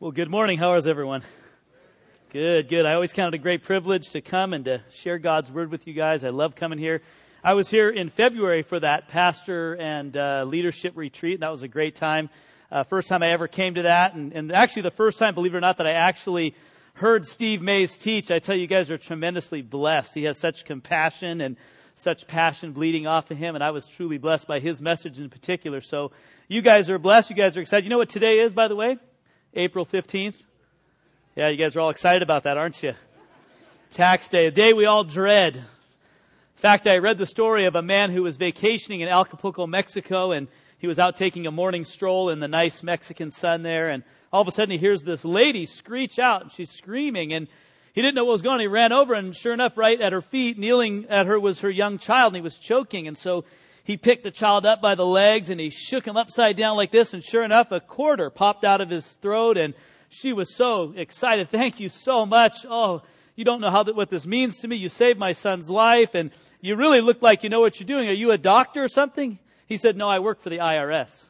Well, good morning. How is everyone? Good, good. I always count it a great privilege to come and to share God's Word with you guys. I love coming here. I was here in February for that pastor and leadership retreat. That was a great time. First time I ever came to that. And actually the first time, believe it or not, that I actually heard Steve Mays teach. I tell you, you guys are tremendously blessed. He has such compassion and such passion bleeding off of him. And I was truly blessed by his message in particular. So you guys are blessed. You guys are excited. You know what today is, by the way? April 15th. Yeah, you guys are all excited about that, aren't you? Tax day, a day we all dread. In fact, I read the story of a man who was vacationing in Acapulco, Mexico, and he was out taking a morning stroll in the nice Mexican sun there, and all of a sudden he hears this lady screech out, and she's screaming, and he didn't know what was going on. He ran over, and sure enough, right at her feet, kneeling at her was her young child, and he was choking, and so he picked the child up by the legs, and he shook him upside down like this, and sure enough, a quarter popped out of his throat, and she was so excited. Thank you so much. Oh, you don't know what this means to me. You saved my son's life, and you really look like you know what you're doing. Are you a doctor or something? He said, no, I work for the IRS.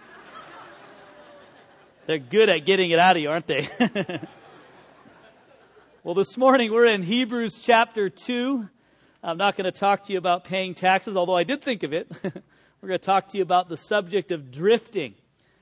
They're good at getting it out of you, aren't they? Well, this morning we're in Hebrews chapter 2. I'm not going to talk to you about paying taxes, although I did think of it. We're going to talk to you about the subject of drifting.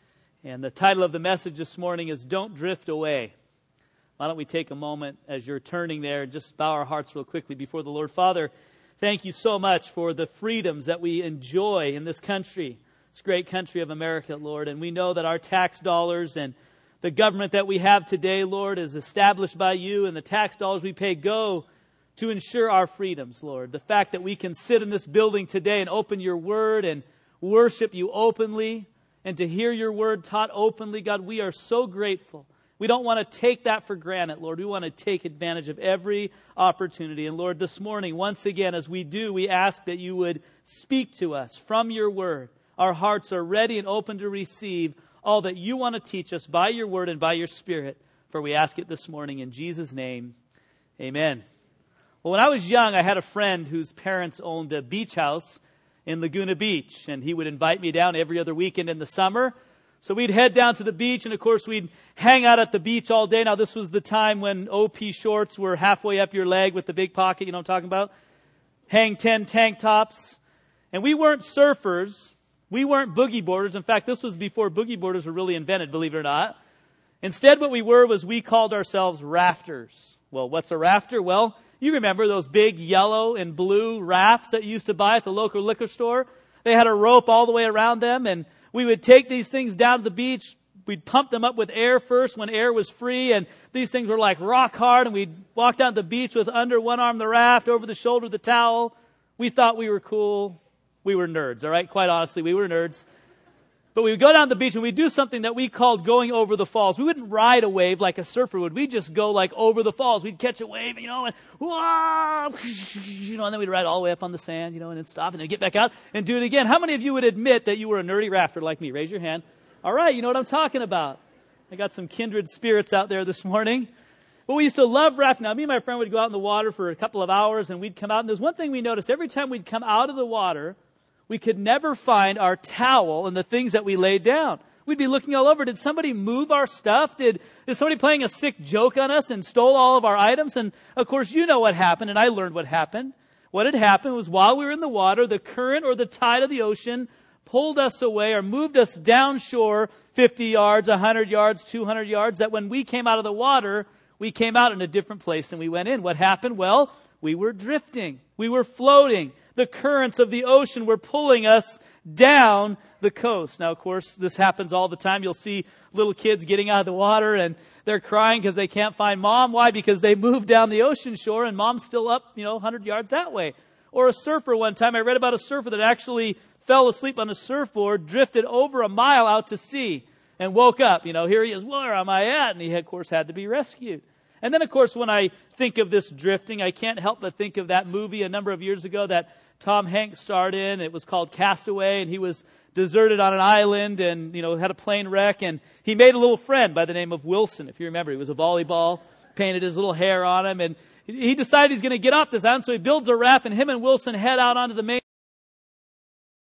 And the title of the message this morning is Don't Drift Away. Why don't we take a moment as you're turning there and just bow our hearts real quickly before the Lord. Father, thank you so much for the freedoms that we enjoy in this country, this great country of America, Lord. And we know that our tax dollars and the government that we have today, Lord, is established by you, and the tax dollars we pay go to ensure our freedoms, Lord. The fact that we can sit in this building today and open your word and worship you openly and to hear your word taught openly, God, we are so grateful. We don't want to take that for granted, Lord. We want to take advantage of every opportunity. And Lord, this morning, once again, as we do, we ask that you would speak to us from your word. Our hearts are ready and open to receive all that you want to teach us by your word and by your spirit. For we ask it this morning in Jesus' name. Amen. Well, when I was young, I had a friend whose parents owned a beach house in Laguna Beach, and he would invite me down every other weekend in the summer. So we'd head down to the beach, and of course we'd hang out at the beach all day. Now this was the time when OP shorts were halfway up your leg with the big pocket, you know what I'm talking about? Hang 10 tank tops. And we weren't surfers. We weren't boogie boarders. In fact, this was before boogie boarders were really invented, believe it or not. Instead, what we were was we called ourselves rafters. Well, what's a rafter? Well, you remember those big yellow and blue rafts that you used to buy at the local liquor store? They had a rope all the way around them, and we would take these things down to the beach. We'd pump them up with air first when air was free, and these things were like rock hard, and we'd walk down to the beach with under one arm the raft, over the shoulder the towel. We thought we were cool. We were nerds, all right? Quite honestly, we were nerds. But we would go down to the beach and we'd do something that we called going over the falls. We wouldn't ride a wave like a surfer would. We'd just go like over the falls. We'd catch a wave, and whoa, and then we'd ride all the way up on the sand, and then stop and then get back out and do it again. How many of you would admit that you were a nerdy rafter like me? Raise your hand. All right, you know what I'm talking about. I got some kindred spirits out there this morning. But we used to love rafting. Now, me and my friend would go out in the water for a couple of hours and we'd come out. And there's one thing we noticed. Every time we'd come out of the water, we could never find our towel and the things that we laid down. We'd be looking all over. Did somebody move our stuff? Is somebody playing a sick joke on us and stole all of our items? And of course, you know what happened, and I learned what happened. What had happened was while we were in the water, the current or the tide of the ocean pulled us away or moved us downshore 50 yards, 100 yards, 200 yards, that when we came out of the water, we came out in a different place than we went in. What happened? Well, we were drifting. We were floating. The currents of the ocean were pulling us down the coast. Now, of course, this happens all the time. You'll see little kids getting out of the water and they're crying because they can't find mom. Why? Because they moved down the ocean shore and mom's still up, 100 yards that way. Or a surfer one time. I read about a surfer that actually fell asleep on a surfboard, drifted over a mile out to sea and woke up. Here he is. Where am I at? And he, of course, had to be rescued. And then, of course, when I think of this drifting, I can't help but think of that movie a number of years ago that Tom Hanks starred in. It was called Castaway, and he was deserted on an island and, had a plane wreck. And he made a little friend by the name of Wilson, if you remember. He was a volleyball, painted his little hair on him. And he decided he's going to get off this island, so he builds a raft, and him and Wilson head out onto the main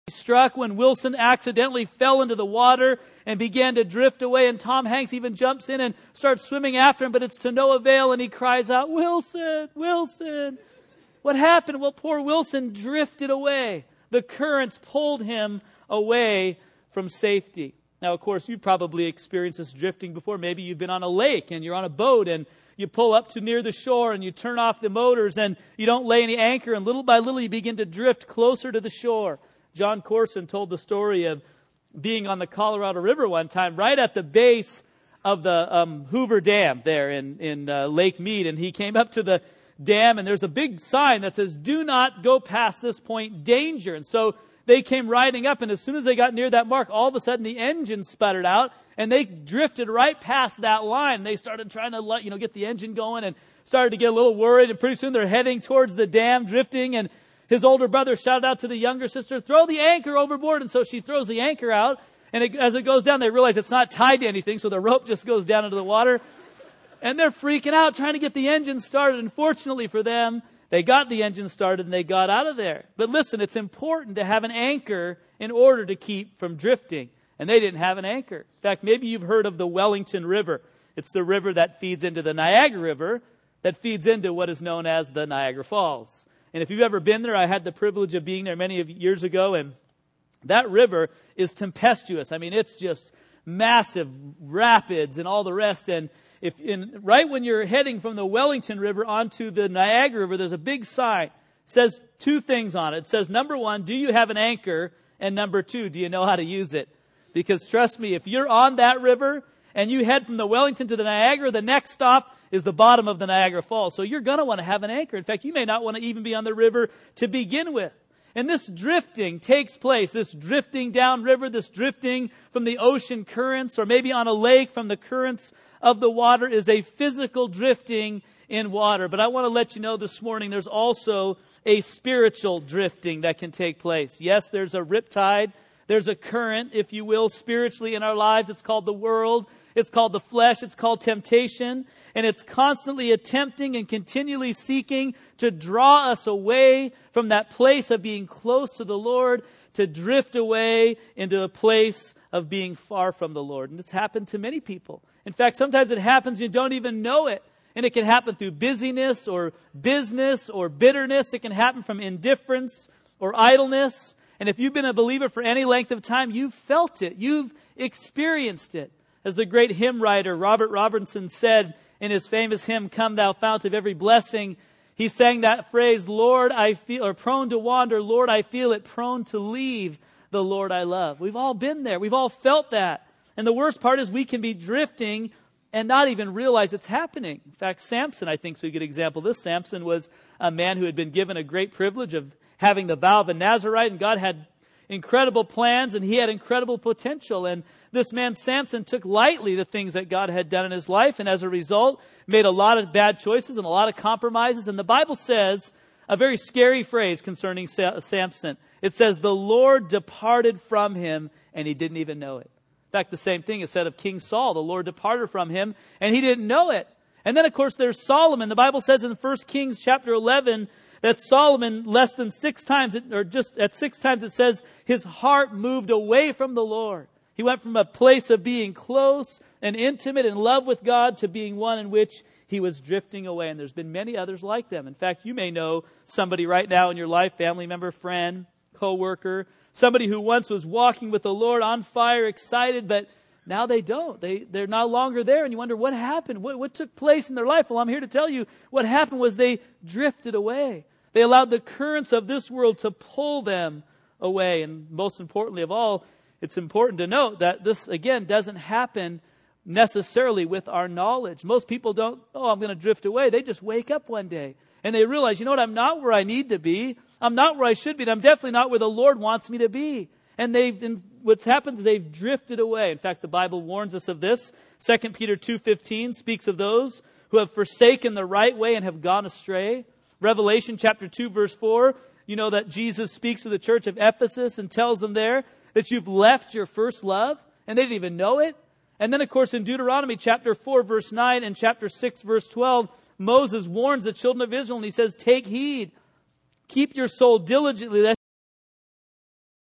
struck when Wilson accidentally fell into the water and began to drift away, and Tom Hanks even jumps in and starts swimming after him, but it's to no avail, and he cries out, "Wilson, Wilson." What happened? Well, poor Wilson drifted away. The currents pulled him away from safety. Now, of course, you've probably experienced this drifting before. Maybe you've been on a lake and you're on a boat and you pull up to near the shore and you turn off the motors and you don't lay any anchor, and little by little you begin to drift closer to the shore. John Corson told the story of being on the Colorado River one time, right at the base of the Hoover Dam there in Lake Mead. And he came up to the dam, and there's a big sign that says, "Do not go past this point, danger." And so they came riding up, and as soon as they got near that mark, all of a sudden the engine sputtered out, and they drifted right past that line. They started trying to get the engine going and started to get a little worried, and pretty soon they're heading towards the dam, drifting, and his older brother shouted out to the younger sister, "Throw the anchor overboard." And so she throws the anchor out, and as it goes down, they realize it's not tied to anything, so the rope just goes down into the water. And they're freaking out, trying to get the engine started. And fortunately for them, they got the engine started and they got out of there. But listen, it's important to have an anchor in order to keep from drifting. And they didn't have an anchor. In fact, maybe you've heard of the Wellington River. It's the river that feeds into the Niagara River, that feeds into what is known as the Niagara Falls. And if you've ever been there, I had the privilege of being there many years ago, and that river is tempestuous. I mean, it's just massive rapids and all the rest. And right when you're heading from the Wellington River onto the Niagara River, there's a big sign. It says two things on it. It says, number one, do you have an anchor? And number two, do you know how to use it? Because trust me, if you're on that river and you head from the Wellington to the Niagara, the next stop is the bottom of the Niagara Falls. So you're going to want to have an anchor. In fact, you may not want to even be on the river to begin with. And this drifting takes place, this drifting downriver, this drifting from the ocean currents, or maybe on a lake from the currents of the water, is a physical drifting in water. But I want to let you know this morning, there's also a spiritual drifting that can take place. Yes, there's a riptide. There's a current, if you will, spiritually in our lives. It's called the world. It's called the flesh. It's called temptation. And it's constantly attempting and continually seeking to draw us away from that place of being close to the Lord, to drift away into a place of being far from the Lord. And it's happened to many people. In fact, sometimes it happens, you don't even know it. And it can happen through busyness or business or bitterness. It can happen from indifference or idleness. And if you've been a believer for any length of time, you've felt it. You've experienced it. As the great hymn writer Robert Robertson said in his famous hymn, "Come Thou Fount of Every Blessing," he sang that phrase, "Lord, I feel," or "prone to wander, Lord, I feel it, prone to leave the Lord I love." We've all been there. We've all felt that. And the worst part is we can be drifting and not even realize it's happening. In fact, Samson, I think, is a good example of this. Samson was a man who had been given a great privilege of having the vow of a Nazirite, and God had incredible plans, and he had incredible potential. And this man, Samson, took lightly the things that God had done in his life, and as a result, made a lot of bad choices and a lot of compromises. And the Bible says a very scary phrase concerning Samson. It says, "The Lord departed from him, and he didn't even know it." In fact, the same thing is said of King Saul. The Lord departed from him, and he didn't know it. And then, of course, there's Solomon. The Bible says in 1 Kings chapter 11 that Solomon, less than 6 times, or just at 6 times, it says his heart moved away from the Lord. He went from a place of being close and intimate in love with God to being one in which he was drifting away. And there's been many others like them. In fact, you may know somebody right now in your life, family member, friend, co-worker, somebody who once was walking with the Lord on fire, excited, but now they don't. They're no longer there. And you wonder, what happened? What took place in their life? Well, I'm here to tell you what happened was they drifted away. They allowed the currents of this world to pull them away. And most importantly of all, it's important to note that this, again, doesn't happen necessarily with our knowledge. Most people don't, I'm going to drift away. They just wake up one day and they realize, you know what, I'm not where I need to be. I'm not where I should be. And I'm definitely not where the Lord wants me to be. And what's happened is they've drifted away. In fact, the Bible warns us of this. 2 Peter 2:15 speaks of those who have forsaken the right way and have gone astray. Revelation chapter 2 verse 4, you know that Jesus speaks to the church of Ephesus and tells them there that you've left your first love, and they didn't even know it. And then, of course, in Deuteronomy chapter 4 verse 9 and chapter 6 verse 12, Moses warns the children of Israel, and he says, "Take heed, keep your soul diligently,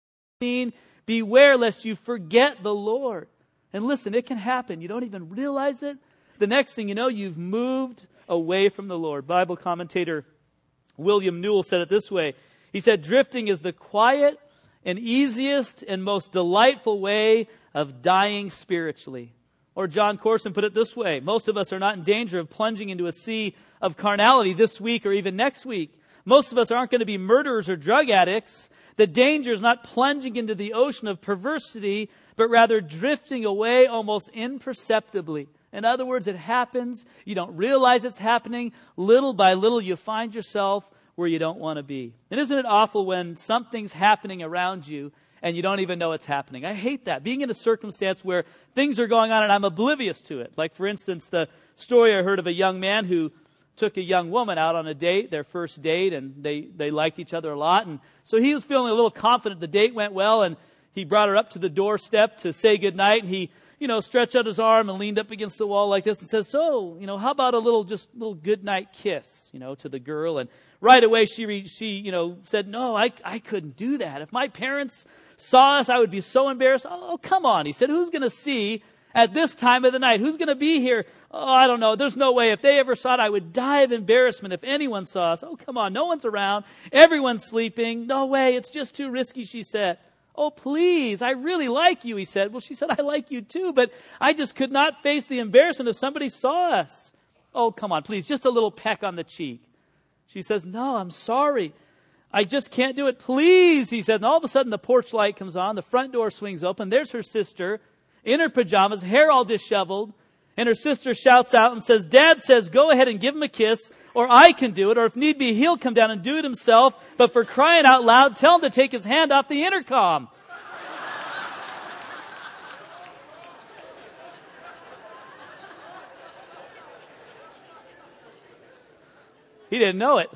beware lest you forget the Lord. And listen, it can happen. You don't even realize it. The next thing you know, you've moved away from the Lord. Bible commentator William Newell said it this way. He said, drifting is the quiet and easiest and most delightful way of dying spiritually. Or John Corson put it this way. Most of us are not in danger of plunging into a sea of carnality this week or even next week. Most of us aren't going to be murderers or drug addicts. The danger is not plunging into the ocean of perversity, but rather drifting away almost imperceptibly. In other words, it happens. You don't realize it's happening. Little by little, you find yourself where you don't want to be. And isn't it awful when something's happening around you and you don't even know it's happening? I hate that. Being in a circumstance where things are going on and I'm oblivious to it. Like, for instance, the story I heard of a young man who took a young woman out on a date, their first date, and they liked each other a lot. And so he was feeling a little confident the date went well, and he brought her up to the doorstep to say goodnight, and he stretched out his arm and leaned up against the wall like this and says, so, how about a little goodnight kiss, to the girl? And right away she said, no, I couldn't do that. If my parents saw us, I would be so embarrassed. Oh, come on, he said, who's going to see at this time of the night? Who's going to be here? Oh, I don't know. There's no way. If they ever saw it, I would die of embarrassment if anyone saw us. Oh, come on. No one's around. Everyone's sleeping. No way. It's just too risky, she said. Oh, please. I really like you, he said. Well, she said, I like you too, but I just could not face the embarrassment if somebody saw us. Oh, come on, please. Just a little peck on the cheek. She says, no, I'm sorry. I just can't do it. Please, he said. And all of a sudden, the porch light comes on. The front door swings open. There's her sister in her pajamas, hair all disheveled. And her sister shouts out and says, Dad says, go ahead and give him a kiss, or I can do it, or if need be, he'll come down and do it himself. But for crying out loud, tell him to take his hand off the intercom. He didn't know it.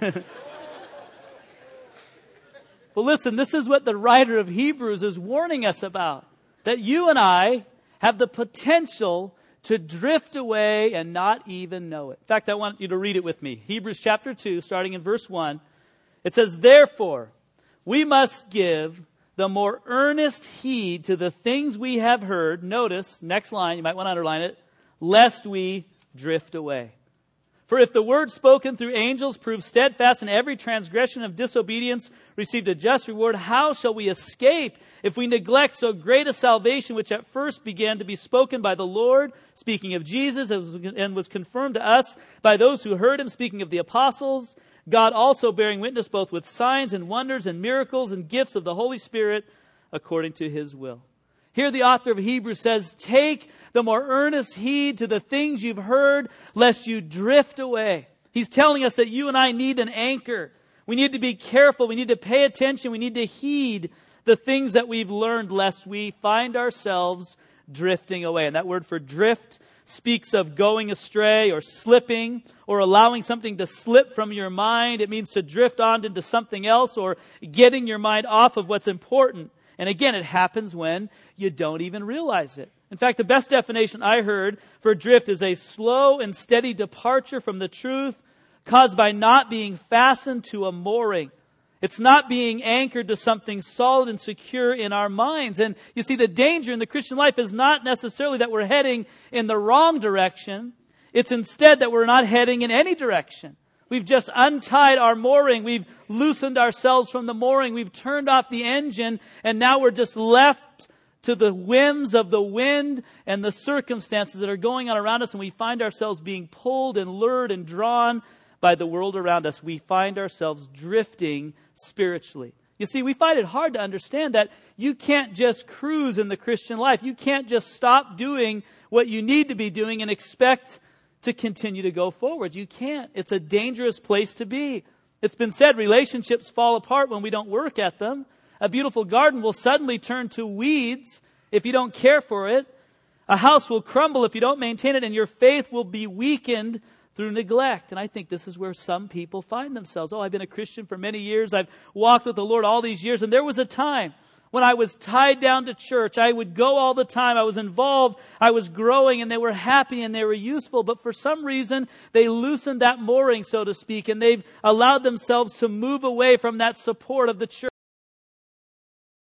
Well, listen, this is what the writer of Hebrews is warning us about. That you and I have the potential to drift away and not even know it. In fact, I want you to read it with me. Hebrews chapter 2, starting in verse 1. It says, therefore, we must give the more earnest heed to the things we have heard. Notice, next line, you might want to underline it, lest we drift away. For if the word spoken through angels proved steadfast, and every transgression of disobedience received a just reward, how shall we escape if we neglect so great a salvation, which at first began to be spoken by the Lord, speaking of Jesus, and was confirmed to us by those who heard him, speaking of the apostles, God also bearing witness both with signs and wonders and miracles and gifts of the Holy Spirit according to his will. Here the author of Hebrews says, take the more earnest heed to the things you've heard, lest you drift away. He's telling us that you and I need an anchor. We need to be careful. We need to pay attention. We need to heed the things that we've learned, lest we find ourselves drifting away. And that word for drift speaks of going astray or slipping or allowing something to slip from your mind. It means to drift on into something else or getting your mind off of what's important. And again, it happens when you don't even realize it. In fact, the best definition I heard for drift is a slow and steady departure from the truth caused by not being fastened to a mooring. It's not being anchored to something solid and secure in our minds. And you see, the danger in the Christian life is not necessarily that we're heading in the wrong direction. It's instead that we're not heading in any direction. We've just untied our mooring. We've loosened ourselves from the mooring. We've turned off the engine. And now we're just left to the whims of the wind and the circumstances that are going on around us. And we find ourselves being pulled and lured and drawn by the world around us. We find ourselves drifting spiritually. You see, we find it hard to understand that you can't just cruise in the Christian life. You can't just stop doing what you need to be doing and expect to continue to go forward. You can't. It's a dangerous place to be. It's been said relationships fall apart when we don't work at them. A beautiful garden will suddenly turn to weeds if you don't care for it. A house will crumble if you don't maintain it, and your faith will be weakened through neglect. And I think this is where some people find themselves. Oh, I've been a Christian for many years. I've walked with the Lord all these years, and there was a time when I was tied down to church. I would go all the time. I was involved. I was growing, and they were happy and they were useful. But for some reason, they loosened that mooring, so to speak, and they've allowed themselves to move away from that support of the church.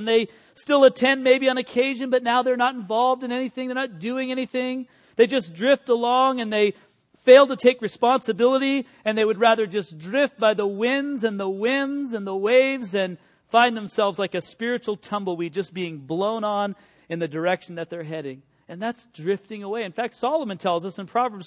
and they still attend maybe on occasion, but now they're not involved in anything. They're not doing anything. They just drift along and they fail to take responsibility, and they would rather just drift by the winds and the whims and the waves and find themselves like a spiritual tumbleweed just being blown on in the direction that they're heading. And that's drifting away. In fact, Solomon tells us in Proverbs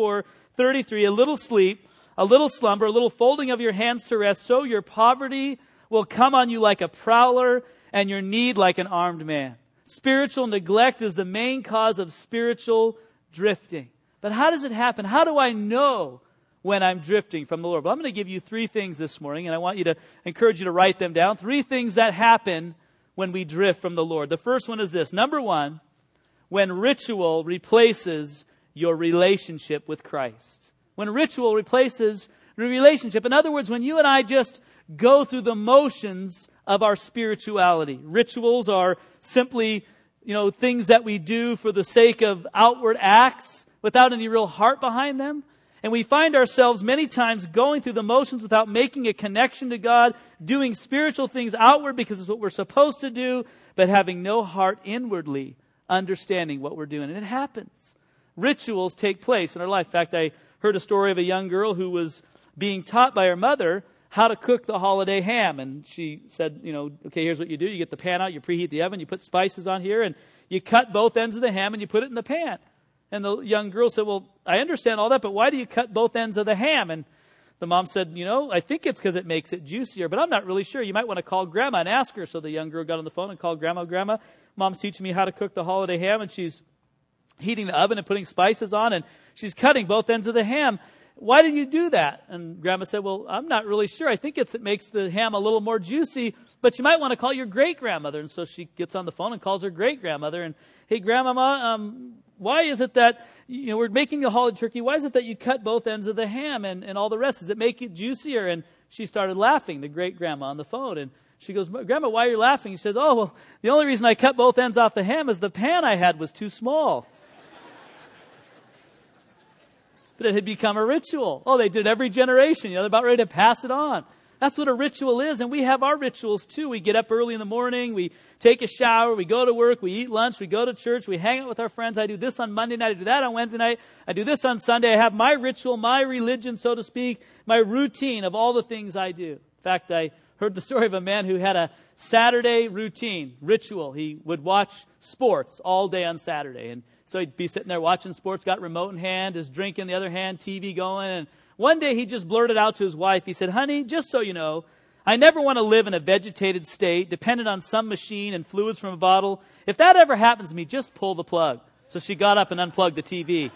24:33, a little sleep, a little slumber, a little folding of your hands to rest, so your poverty will come on you like a prowler and your need like an armed man. Spiritual neglect is the main cause of spiritual drifting. But how does it happen? How do I know when I'm drifting from the Lord? Well, I'm going to give you 3 things this morning, and I want you to encourage you to write them down. 3 things that happen when we drift from the Lord. The first one is this. Number 1, when ritual replaces your relationship with Christ. When ritual replaces your relationship. In other words, when you and I just go through the motions of our spirituality. Rituals are simply, things that we do for the sake of outward acts without any real heart behind them. And we find ourselves many times going through the motions without making a connection to God, doing spiritual things outward because it's what we're supposed to do, but having no heart inwardly understanding what we're doing. And it happens. Rituals take place in our life. In fact, I heard a story of a young girl who was being taught by her mother how to cook the holiday ham. And she said, okay, here's what you do. You get the pan out, you preheat the oven, you put spices on here, and you cut both ends of the ham and you put it in the pan. And the young girl said, well, I understand all that, but why do you cut both ends of the ham? And the mom said, I think it's because it makes it juicier, but I'm not really sure. You might want to call Grandma and ask her. So the young girl got on the phone and called Grandma. Grandma, Mom's teaching me how to cook the holiday ham, and she's heating the oven and putting spices on, and she's cutting both ends of the ham. Why did you do that? And Grandma said, well, I'm not really sure. I think it makes the ham a little more juicy, but you might want to call your great-grandmother. And so she gets on the phone and calls her great-grandmother. And, hey, Grandmama, why is it that, we're making the holiday turkey. Why is it that you cut both ends of the ham and all the rest? Does it make it juicier? And she started laughing, the great-grandma on the phone. And she goes, Grandma, why are you laughing? He says, oh, well, the only reason I cut both ends off the ham is the pan I had was too small. But it had become a ritual. Oh, they did every generation. They're about ready to pass it on. That's what a ritual is. And we have our rituals too. We get up early in the morning. We take a shower. We go to work. We eat lunch. We go to church. We hang out with our friends. I do this on Monday night. I do that on Wednesday night. I do this on Sunday. I have my ritual, my religion, so to speak, my routine of all the things I do. In fact, I heard the story of a man who had a Saturday routine, ritual. He would watch sports all day on Saturday. And so he'd be sitting there watching sports, got remote in hand, his drink in the other hand, TV going. And one day he just blurted out to his wife, he said, honey, just so you know, I never want to live in a vegetated state, dependent on some machine and fluids from a bottle. If that ever happens to me, just pull the plug. So she got up and unplugged the TV.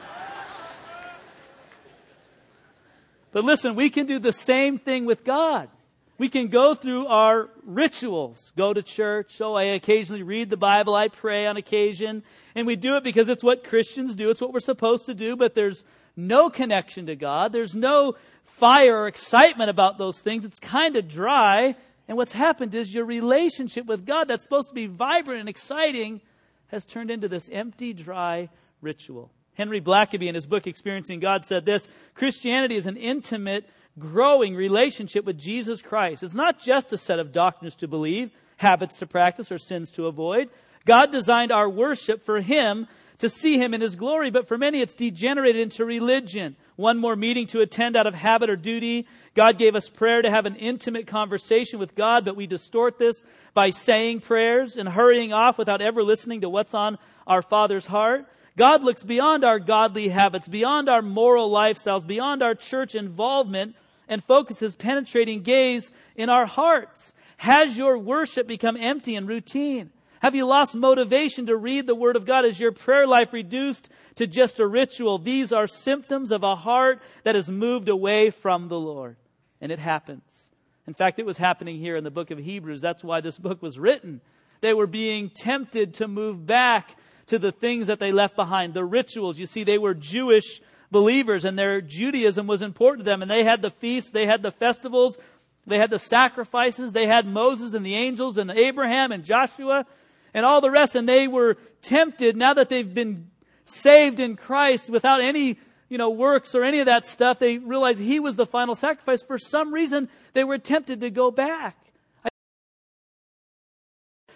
But listen, we can do the same thing with God. We can go through our rituals, go to church. I occasionally read the Bible. I pray on occasion. And we do it because it's what Christians do. It's what we're supposed to do. But there's no connection to God. There's no fire or excitement about those things. It's kind of dry. And what's happened is your relationship with God that's supposed to be vibrant and exciting has turned into this empty, dry ritual. Henry Blackaby in his book, Experiencing God, said this: Christianity is an intimate, growing relationship with Jesus Christ. It's not just a set of doctrines to believe, habits to practice, or sins to avoid. God designed our worship for Him, to see Him in His glory, but for many it's degenerated into religion. One more meeting to attend out of habit or duty. God gave us prayer to have an intimate conversation with God, but we distort this by saying prayers and hurrying off without ever listening to what's on our Father's heart. God looks beyond our godly habits, beyond our moral lifestyles, beyond our church involvement, and focuses penetrating gaze in our hearts. Has your worship become empty and routine? Have you lost motivation to read the Word of God? Is your prayer life reduced to just a ritual? These are symptoms of a heart that has moved away from the Lord. And it happens. In fact, it was happening here in the book of Hebrews. That's why this book was written. They were being tempted to move back to the things that they left behind, the rituals. You see, they were Jewish believers, and their Judaism was important to them. And they had the feasts, they had the festivals, they had the sacrifices, they had Moses and the angels and Abraham and Joshua and all the rest. And they were tempted, now that they've been saved in Christ without any works or any of that stuff, they realized He was the final sacrifice. For some reason, they were tempted to go back.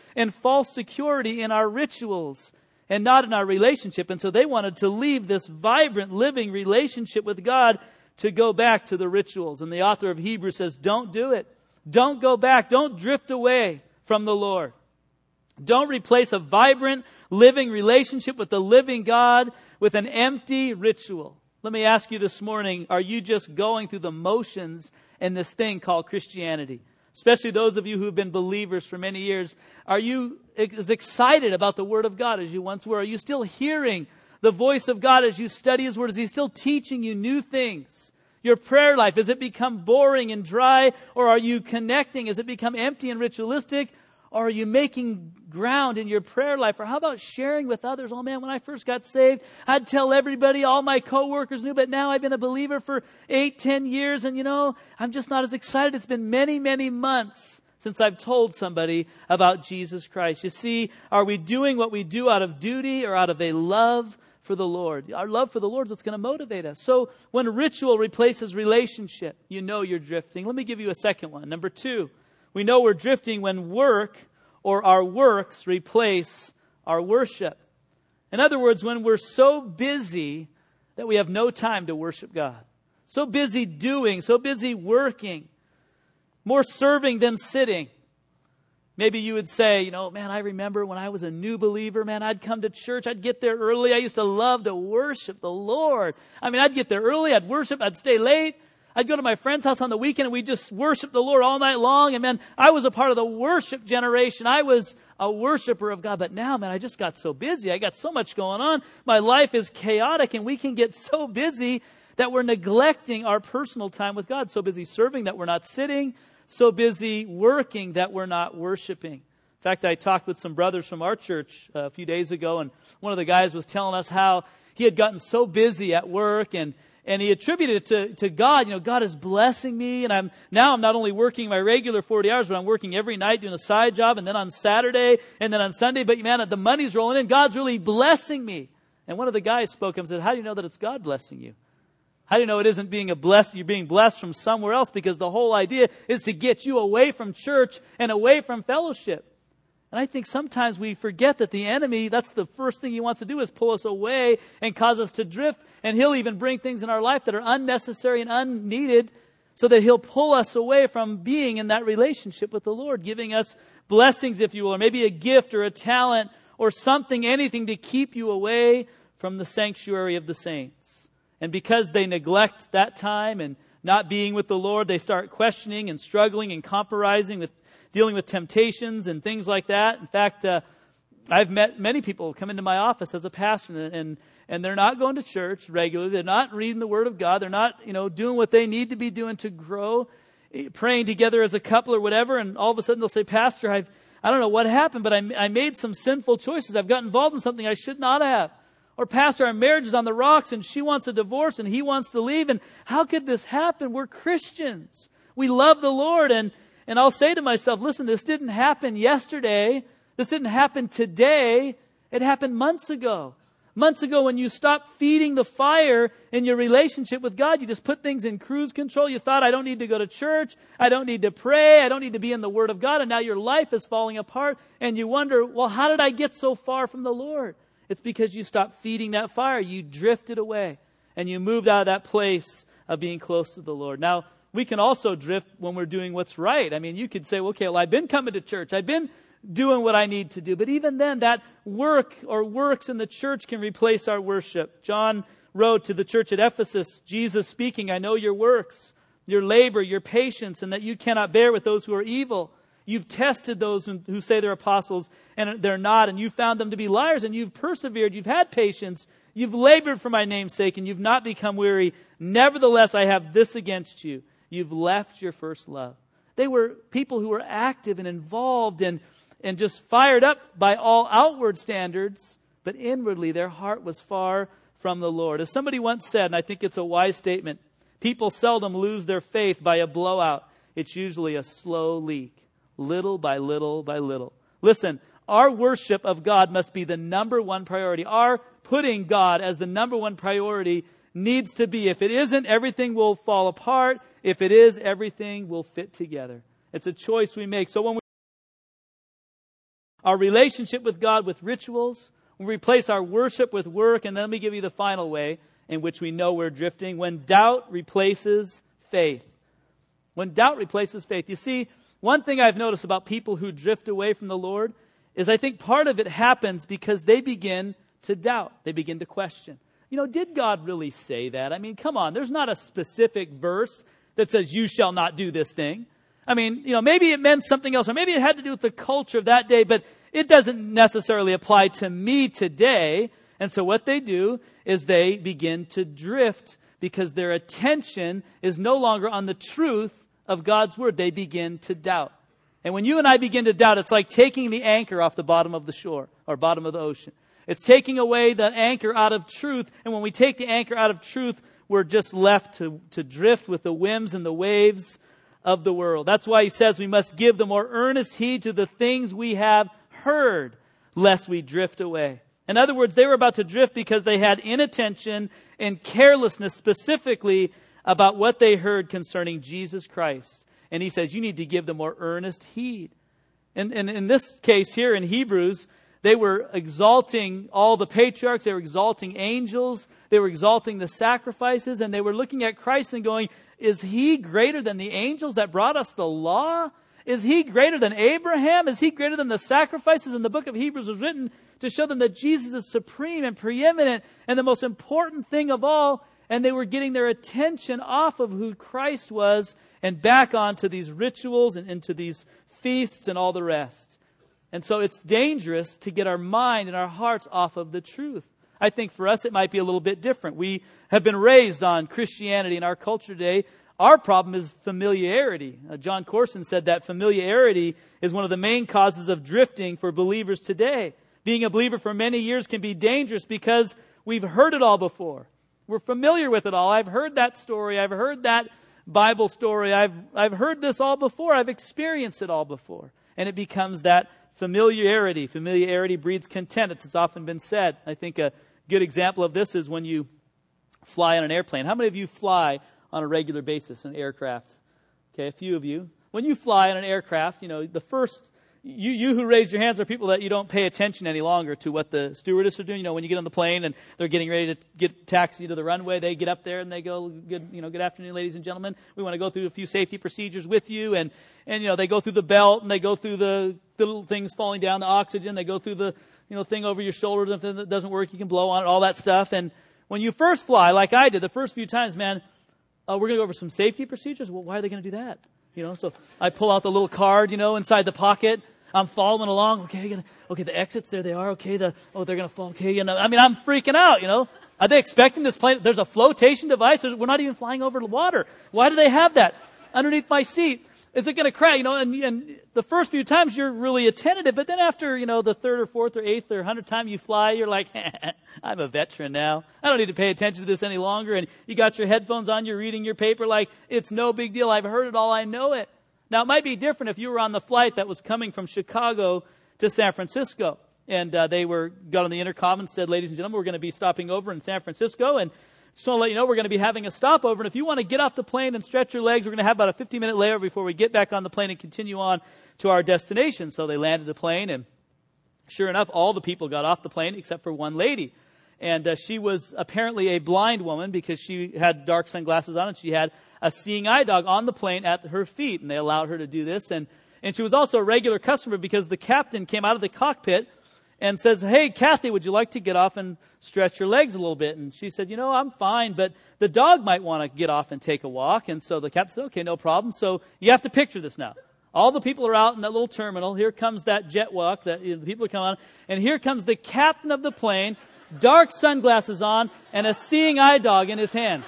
and false security in our rituals and not in our relationship. And so they wanted to leave this vibrant, living relationship with God to go back to the rituals. And the author of Hebrews says, don't do it. Don't go back. Don't drift away from the Lord. Don't replace a vibrant, living relationship with the living God with an empty ritual. Let me ask you this morning, are you just going through the motions in this thing called Christianity? Especially those of you who have been believers for many years. Are you as excited about the Word of God as you once were? Are you still hearing the voice of God as you study His Word? Is He still teaching you new things? Your prayer life, has it become boring and dry? Or are you connecting? Has it become empty and ritualistic? Or are you making ground in your prayer life? Or how about sharing with others? Oh man, when I first got saved, I'd tell everybody, all my coworkers knew, but now I've been a believer for 8-10 years, and I'm just not as excited. It's been many, many months since I've told somebody about Jesus Christ. You see, are we doing what we do out of duty or out of a love for the Lord? Our love for the Lord is what's going to motivate us. So when ritual replaces relationship, you're drifting. Let me give you a second one. Number 2. We know we're drifting when work or our works replace our worship. In other words, when we're so busy that we have no time to worship God. So busy doing, so busy working, more serving than sitting. Maybe you would say, man, I remember when I was a new believer, man, I'd come to church, I'd get there early. I used to love to worship the Lord. I'd get there early, I'd worship, I'd stay late. I'd go to my friend's house on the weekend and we'd just worship the Lord all night long. And man, I was a part of the worship generation. I was a worshiper of God. But now, man, I just got so busy. I got so much going on. My life is chaotic, and we can get so busy that we're neglecting our personal time with God. So busy serving that we're not sitting. So busy working that we're not worshiping. In fact, I talked with some brothers from our church a few days ago, and one of the guys was telling us how he had gotten so busy at work, and he attributed it to God. God is blessing me, and I'm not only working my regular 40 hours, but I'm working every night doing a side job, and then on Saturday, and then on Sunday. But man, the money's rolling in. God's really blessing me. And one of the guys spoke up and said, how do you know that it's God blessing you? How do you know it isn't being you're being blessed from somewhere else? Because the whole idea is to get you away from church and away from fellowship. And I think sometimes we forget that the enemy, that's the first thing he wants to do, is pull us away and cause us to drift. And he'll even bring things in our life that are unnecessary and unneeded so that he'll pull us away from being in that relationship with the Lord, giving us blessings, if you will, or maybe a gift or a talent or something, anything to keep you away from the sanctuary of the saints. And because they neglect that time and not being with the Lord, they start questioning and struggling and compromising with dealing with temptations and things like that. In fact, I've met many people come into my office as a pastor, and they're not going to church regularly. They're not reading the Word of God. They're not, doing what they need to be doing to grow, praying together as a couple or whatever. And all of a sudden they'll say, Pastor, I don't know what happened, but I made some sinful choices. I've got involved in something I should not have. Or, Pastor, our marriage is on the rocks, and she wants a divorce, and he wants to leave. And how could this happen? We're Christians. We love the Lord. And I'll say to myself, listen, this didn't happen yesterday. This didn't happen today. It happened months ago. Months ago, when you stopped feeding the fire in your relationship with God, you just put things in cruise control. You thought, I don't need to go to church. I don't need to pray. I don't need to be in the Word of God. And now your life is falling apart. And you wonder, well, how did I get so far from the Lord? It's because you stopped feeding that fire. You drifted away. And you moved out of that place of being close to the Lord. Now, we can also drift when we're doing what's right. You could say, okay, well, I've been coming to church. I've been doing what I need to do. But even then, that work or works in the church can replace our worship. John wrote to the church at Ephesus, Jesus speaking, I know your works, your labor, your patience, and that you cannot bear with those who are evil. You've tested those who say they're apostles and they're not, and you found them to be liars, and you've persevered, you've had patience, you've labored for my name's sake, and you've not become weary. Nevertheless, I have this against you. You've left your first love. They were people who were active and involved and just fired up by all outward standards, but inwardly their heart was far from the Lord. As somebody once said, and I think it's a wise statement, people seldom lose their faith by a blowout. It's usually a slow leak, little by little by little. Listen, our worship of God must be the number one priority. Our putting God as the number one priority needs to be. If it isn't, everything will fall apart. If it is, everything will fit together. It's a choice we make. So when our relationship with God with rituals. We replace our worship with work. And then let me give you the final way in which we know we're drifting. When doubt replaces faith. When doubt replaces faith. You see, one thing I've noticed about people who drift away from the Lord is I think part of it happens because they begin to doubt. They begin to question. Did God really say that? I mean, come on. There's not a specific verse that says you shall not do this thing. I mean, maybe it meant something else, or maybe it had to do with the culture of that day, but it doesn't necessarily apply to me today. And so what they do is they begin to drift because their attention is no longer on the truth of God's word. They begin to doubt. And when you and I begin to doubt, it's like taking the anchor off the bottom of the shore or bottom of the ocean. It's taking away the anchor out of truth. And when we take the anchor out of truth, we're just left to drift with the whims and the waves of the world. That's why he says we must give the more earnest heed to the things we have heard, lest we drift away. In other words, they were about to drift because they had inattention and carelessness specifically about what they heard concerning Jesus Christ. And he says you need to give the more earnest heed. And in this case here in Hebrews, they were exalting all the patriarchs. They were exalting angels. They were exalting the sacrifices. And they were looking at Christ and going, is he greater than the angels that brought us the law? Is he greater than Abraham? Is he greater than the sacrifices? And the book of Hebrews was written to show them that Jesus is supreme and preeminent and the most important thing of all. And they were getting their attention off of who Christ was and back onto these rituals and into these feasts and all the rest. And so it's dangerous to get our mind and our hearts off of the truth. I think for us it might be a little bit different. We have been raised on Christianity in our culture today. Our problem is familiarity. John Corson said that familiarity is one of the main causes of drifting for believers today. Being a believer for many years can be dangerous because we've heard it all before. We're familiar with it all. I've heard that story. I've heard that Bible story. I've heard this all before. I've experienced it all before. And it becomes that familiarity. Familiarity breeds content. It's often been said. I think a good example of this is when you fly on an airplane. How many of you fly on a regular basis in an aircraft? Okay, a few of you. When you fly on an aircraft, the first, you who raised your hands are people that you don't pay attention any longer to what the stewardess are doing. When you get on the plane and they're getting ready to taxi you to the runway, they get up there and they go, good afternoon, ladies and gentlemen. We want to go through a few safety procedures with you. And they go through the belt and they go through the little things falling down, the oxygen. They go through the, thing over your shoulders. If it doesn't work, you can blow on it, all that stuff. And when you first fly, like I did, the first few times, man, we're going to go over some safety procedures. Well, why are they going to do that? So I pull out the little card, inside the pocket. I'm following along. Okay, the exits, there they are. Okay, they're going to fall. Okay, I'm freaking out, Are they expecting this plane? There's a flotation device. We're not even flying over the water. Why do they have that underneath my seat? Is it going to crash? And the first few times you're really attentive, but then after, the third or fourth or eighth or 100th time you fly, you're like, I'm a veteran now. I don't need to pay attention to this any longer. And you got your headphones on, you're reading your paper like it's no big deal. I've heard it all. I know it. Now, it might be different if you were on the flight that was coming from Chicago to San Francisco. And they got on the intercom and said, ladies and gentlemen, we're going to be stopping over in San Francisco. And just want to let you know we're going to be having a stopover. And if you want to get off the plane and stretch your legs, we're going to have about a 15-minute layover before we get back on the plane and continue on to our destination. So they landed the plane, and sure enough, all the people got off the plane except for one lady. And she was apparently a blind woman because she had dark sunglasses on, and she had a seeing eye dog on the plane at her feet. And they allowed her to do this. And she was also a regular customer because the captain came out of the cockpit and says, hey, Kathy, would you like to get off and stretch your legs a little bit? And she said, I'm fine, but the dog might want to get off and take a walk. And so the captain said, okay, no problem. So you have to picture this now. All the people are out in that little terminal. Here comes that jet walk that the people are coming on. And here comes the captain of the plane, dark sunglasses on, and a seeing eye dog in his hands.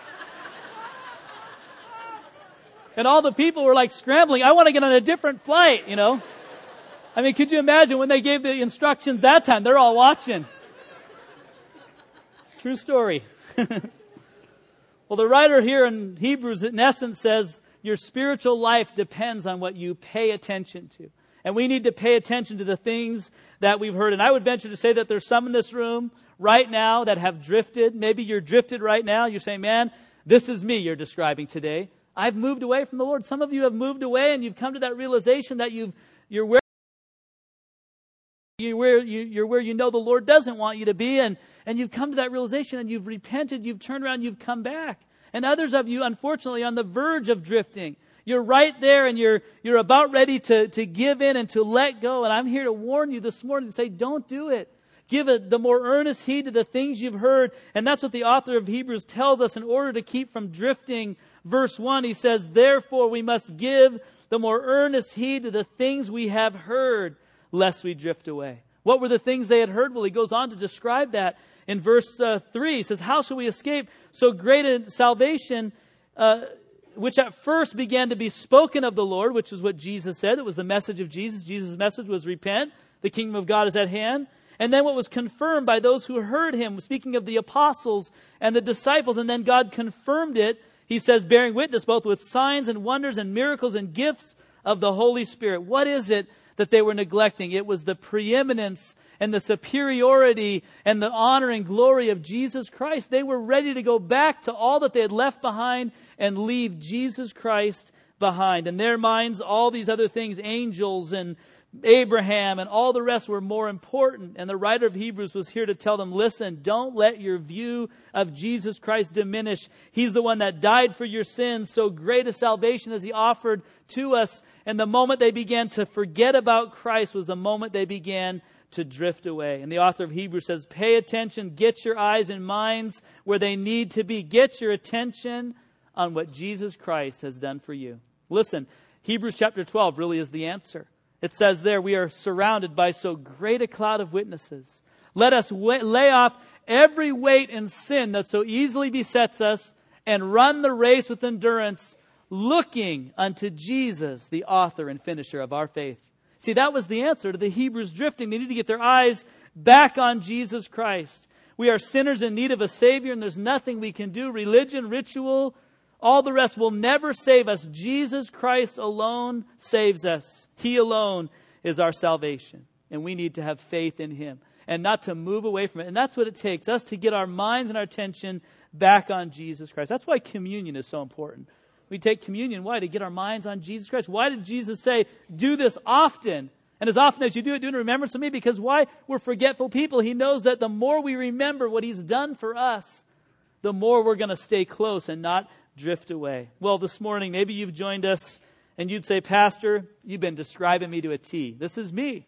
And all the people were like scrambling. I want to get on a different flight, I mean, could you imagine when they gave the instructions that time? They're all watching. True story. Well, the writer here in Hebrews, in essence, says your spiritual life depends on what you pay attention to. And we need to pay attention to the things that we've heard. And I would venture to say that there's some in this room right now that have drifted. Maybe you're drifted right now. You're saying, man, this is me you're describing today. I've moved away from the Lord. Some of you have moved away and you've come to that realization that you're where You're where you know the Lord doesn't want you to be, and you've come to that realization, and you've repented, you've turned around, you've come back. And others of you, unfortunately, on the verge of drifting. You're right there, and you're about ready to give in and to let go. And I'm here to warn you this morning to say, don't do it. Give the more earnest heed to the things you've heard. And that's what the author of Hebrews tells us in order to keep from drifting. Verse 1, he says, therefore we must give the more earnest heed to the things we have heard, lest we drift away. What were the things they had heard? Well, he goes on to describe that in verse 3. He says, how shall we escape so great a salvation, which at first began to be spoken of the Lord, which is what Jesus said. It was the message of Jesus. Jesus' message was repent. The kingdom of God is at hand. And then what was confirmed by those who heard him, speaking of the apostles and the disciples, and then God confirmed it. He says, bearing witness both with signs and wonders and miracles and gifts of the Holy Spirit. What is it that they were neglecting? It was the preeminence and the superiority and the honor and glory of Jesus Christ. They were ready to go back to all that they had left behind and leave Jesus Christ behind. In their minds, all these other things, angels and Abraham and all the rest, were more important. And the writer of Hebrews was here to tell them, listen, don't let your view of Jesus Christ diminish. He's the one that died for your sins. So great a salvation as he offered to us. And the moment they began to forget about Christ was the moment they began to drift away. And the author of Hebrews says, pay attention, get your eyes and minds where they need to be. Get your attention on what Jesus Christ has done for you. Listen, Hebrews chapter 12 really is the answer. It says there, we are surrounded by so great a cloud of witnesses. Let us lay off every weight and sin that so easily besets us and run the race with endurance, looking unto Jesus, the author and finisher of our faith. See, that was the answer to the Hebrews drifting. They need to get their eyes back on Jesus Christ. We are sinners in need of a Savior, and there's nothing we can do. Religion, ritual, all the rest will never save us. Jesus Christ alone saves us. He alone is our salvation. And we need to have faith in Him and not to move away from it. And that's what it takes, us to get our minds and our attention back on Jesus Christ. That's why communion is so important. We take communion. Why? To get our minds on Jesus Christ. Why did Jesus say, do this often? And as often as you do it, do it in remembrance of me. Because why? We're forgetful people. He knows that the more we remember what He's done for us, the more we're going to stay close and not drift away. Well, this morning, maybe you've joined us and you'd say, Pastor, you've been describing me to a T. This is me.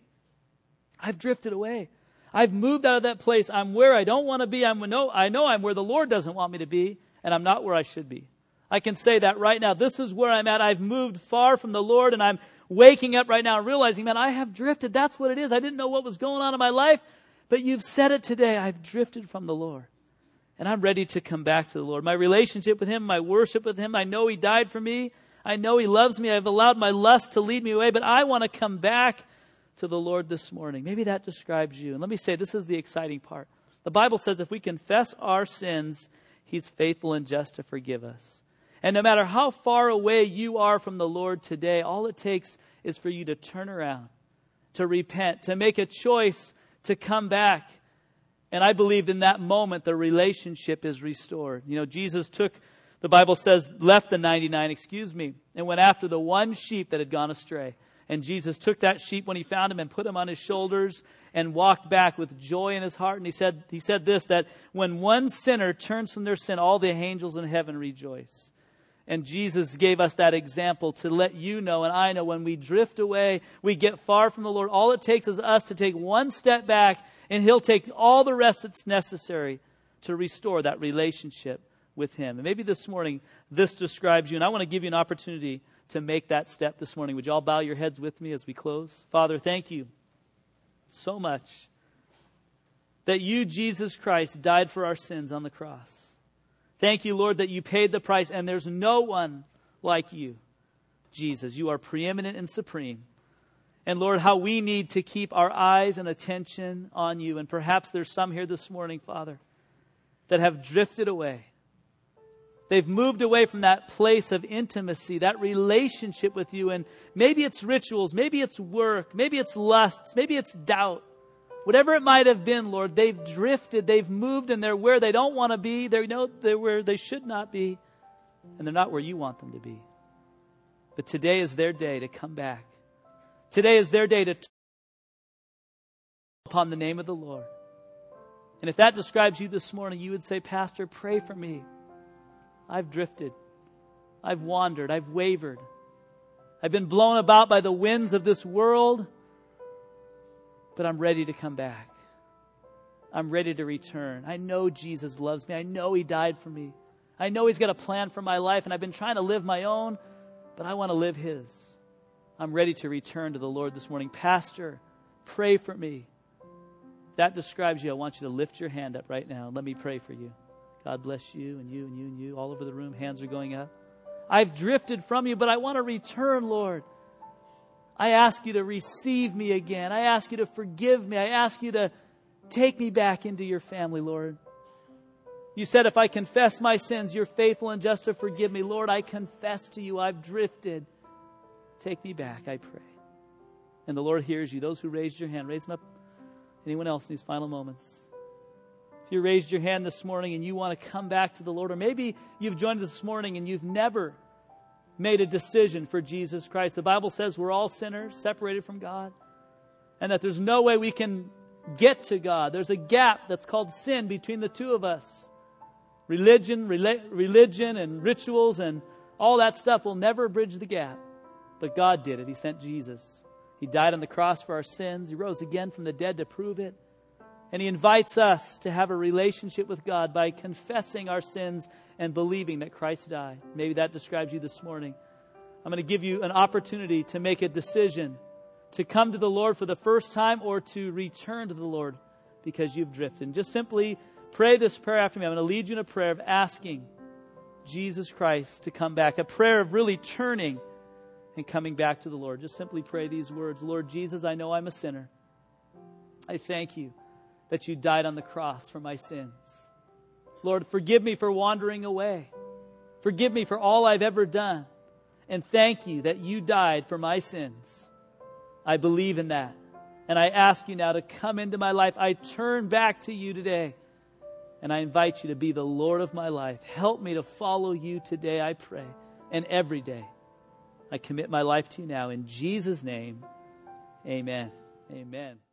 I've drifted away. I've moved out of that place. I'm where I don't want to be. I know I'm where the Lord doesn't want me to be, and I'm not where I should be. I can say that right now. This is where I'm at. I've moved far from the Lord, and I'm waking up right now and realizing, man, I have drifted. That's what it is. I didn't know what was going on in my life, but you've said it today. I've drifted from the Lord. And I'm ready to come back to the Lord. My relationship with Him, my worship with Him, I know He died for me. I know He loves me. I've allowed my lust to lead me away, but I want to come back to the Lord this morning. Maybe that describes you. And let me say, this is the exciting part. The Bible says if we confess our sins, He's faithful and just to forgive us. And no matter how far away you are from the Lord today, all it takes is for you to turn around, to repent, to make a choice to come back. And I believe in that moment, the relationship is restored. You know, Jesus the Bible says, left the 99, and went after the one sheep that had gone astray. And Jesus took that sheep when He found him and put him on His shoulders and walked back with joy in His heart. And He said this, that when one sinner turns from their sin, all the angels in heaven rejoice. And Jesus gave us that example to let you know and I know when we drift away, we get far from the Lord. All it takes is us to take one step back, and He'll take all the rest that's necessary to restore that relationship with Him. And maybe this morning, this describes you. And I want to give you an opportunity to make that step this morning. Would you all bow your heads with me as we close? Father, thank you so much that you, Jesus Christ, died for our sins on the cross. Thank you, Lord, that you paid the price, and there's no one like you, Jesus. You are preeminent and supreme. And Lord, how we need to keep our eyes and attention on you. And perhaps there's some here this morning, Father, that have drifted away. They've moved away from that place of intimacy, that relationship with you. And maybe it's rituals, maybe it's work, maybe it's lusts, maybe it's doubt. Whatever it might have been, Lord, they've drifted, they've moved, and they're where they don't want to be. They're where they should not be, and they're not where you want them to be. But today is their day to come back. Today is their day to upon the name of the Lord. And if that describes you this morning, you would say, Pastor, pray for me. I've drifted. I've wandered. I've wavered. I've been blown about by the winds of this world, but I'm ready to come back. I'm ready to return. I know Jesus loves me. I know He died for me. I know He's got a plan for my life, and I've been trying to live my own, but I want to live His. I'm ready to return to the Lord this morning. Pastor, pray for me. If that describes you, I want you to lift your hand up right now and let me pray for you. God bless you and you and you and you. All over the room, hands are going up. I've drifted from you, but I want to return, Lord. I ask you to receive me again. I ask you to forgive me. I ask you to take me back into your family, Lord. You said if I confess my sins, you're faithful and just to forgive me. Lord, I confess to you I've drifted. Take me back, I pray. And the Lord hears you. Those who raised your hand, raise them up. Anyone else in these final moments? If you raised your hand this morning and you want to come back to the Lord, or maybe you've joined us this morning and you've never made a decision for Jesus Christ. The Bible says we're all sinners, separated from God, and that there's no way we can get to God. There's a gap that's called sin between the two of us. Religion and rituals and all that stuff will never bridge the gap. But God did it. He sent Jesus. He died on the cross for our sins. He rose again from the dead to prove it. And He invites us to have a relationship with God by confessing our sins and believing that Christ died. Maybe that describes you this morning. I'm going to give you an opportunity to make a decision to come to the Lord for the first time or to return to the Lord because you've drifted. And just simply pray this prayer after me. I'm going to lead you in a prayer of asking Jesus Christ to come back, a prayer of really turning and coming back to the Lord. Just simply pray these words. Lord Jesus, I know I'm a sinner. I thank you that you died on the cross for my sins. Lord, forgive me for wandering away. Forgive me for all I've ever done. And thank you that you died for my sins. I believe in that. And I ask you now to come into my life. I turn back to you today. And I invite you to be the Lord of my life. Help me to follow you today, I pray. And every day. I commit my life to you now. In Jesus' name, amen. Amen.